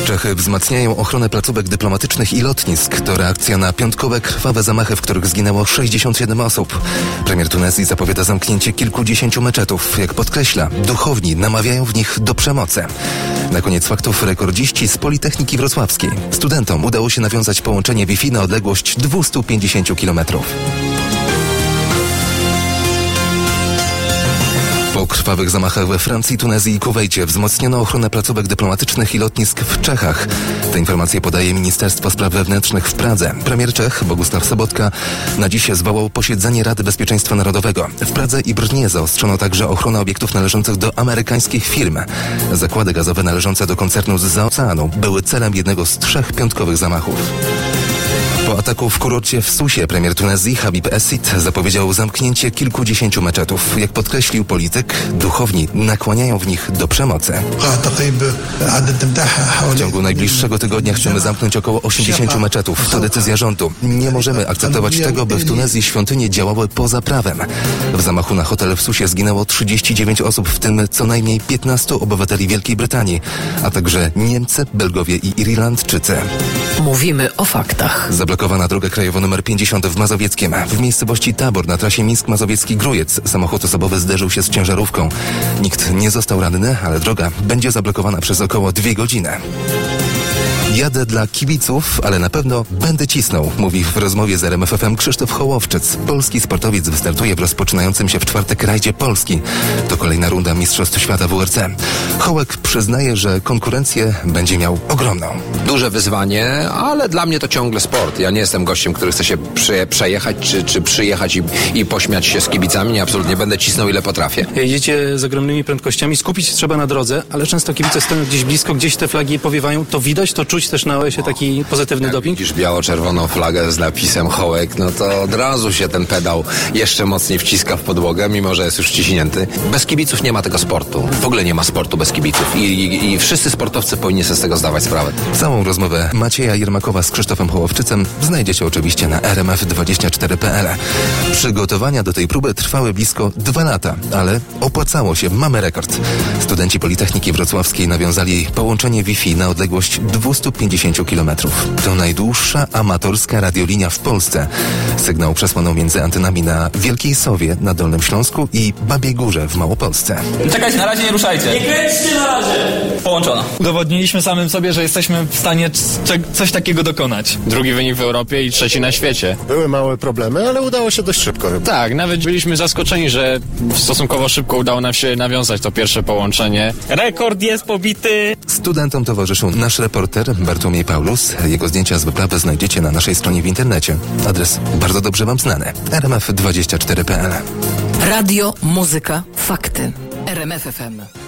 Czechy wzmacniają ochronę placówek dyplomatycznych i lotnisk. To reakcja na piątkowe krwawe zamachy, w których zginęło 67 osób. Premier Tunezji zapowiada zamknięcie kilkudziesięciu meczetów. Jak podkreśla, duchowni namawiają w nich do przemocy. Na koniec faktów rekordziści z Politechniki Wrocławskiej. Studentom udało się nawiązać połączenie Wi-Fi na odległość 250 km. Po krwawych zamachach we Francji, Tunezji i Kuwejcie wzmocniono ochronę placówek dyplomatycznych i lotnisk w Czechach. Te informacje podaje Ministerstwo Spraw Wewnętrznych w Pradze. Premier Czech Bogusław Sobotka na dziś zwołał posiedzenie Rady Bezpieczeństwa Narodowego. W Pradze i Brnie zaostrzono także ochronę obiektów należących do amerykańskich firm. Zakłady gazowe należące do koncernu zza oceanu były celem jednego z 3 piątkowych zamachów. Po ataku w kurorcie w Susie premier Tunezji Habib Essid zapowiedział zamknięcie kilkudziesięciu meczetów. Jak podkreślił polityk, duchowni nakłaniają w nich do przemocy. W ciągu najbliższego tygodnia chcemy zamknąć około 80 meczetów. To decyzja rządu. Nie możemy akceptować tego, by w Tunezji świątynie działały poza prawem. W zamachu na hotel w Susie zginęło 39 osób, w tym co najmniej 15 obywateli Wielkiej Brytanii, a także Niemcy, Belgowie i Irlandczycy. Mówimy o faktach. Zablokowana droga krajowa nr 50 w Mazowieckiem. W miejscowości Tabor na trasie Mińsk-Mazowiecki-Grójec samochód osobowy zderzył się z ciężarówką. Nikt nie został ranny, ale droga będzie zablokowana przez około 2 godziny. Jadę dla kibiców, ale na pewno będę cisnął, mówi w rozmowie z RMF FM Krzysztof Hołowczyc. Polski sportowiec wystartuje w rozpoczynającym się w czwartek rajdzie Polski. To kolejna runda Mistrzostw Świata WRC. Hołek przyznaje, że konkurencję będzie miał ogromną. Duże wyzwanie, ale dla mnie to ciągle sport. Ja nie jestem gościem, który chce się przejechać czy przyjechać i pośmiać się z kibicami. Nie, absolutnie będę cisnął ile potrafię. Jedziecie z ogromnymi prędkościami, skupić trzeba na drodze, ale często kibice stoją gdzieś blisko, gdzieś te flagi powiewają. To widać, to czuć też na OS-ie taki pozytywny doping? Widzisz biało-czerwoną flagę z napisem Hołek, no to od razu się ten pedał jeszcze mocniej wciska w podłogę, mimo że jest już wciśnięty. Bez kibiców nie ma tego sportu. W ogóle nie ma sportu bez kibiców i wszyscy sportowcy powinni sobie z tego zdawać sprawę. Całą rozmowę Macieja Jermakowa z Krzysztofem Hołowczycem znajdziecie oczywiście na rmf24.pl. Przygotowania do tej próby trwały blisko 2 lata, ale opłacało się. Mamy rekord. Studenci Politechniki Wrocławskiej nawiązali połączenie Wi-Fi na odległość 250 km. To najdłuższa amatorska radiolinia w Polsce. Sygnał przesłano między antenami na Wielkiej Sowie na Dolnym Śląsku i Babiej Górze w Małopolsce. Czekajcie, na razie nie ruszajcie. Nie kręćcie na razie. Połączono. Udowodniliśmy samym sobie, że jesteśmy w stanie coś takiego dokonać. Drugi wynik w Europie i 3 na świecie. Były małe problemy, ale udało się dość szybko. Tak, nawet byliśmy zaskoczeni, że stosunkowo szybko udało nam się nawiązać to pierwsze połączenie. Rekord jest pobity. Studentom towarzyszył nasz reporter Bartłomiej Paulus. Jego zdjęcia z wyprawy znajdziecie na naszej stronie w internecie. Adres bardzo dobrze wam znany. rmf24.pl. Radio, muzyka, fakty. RMF FM.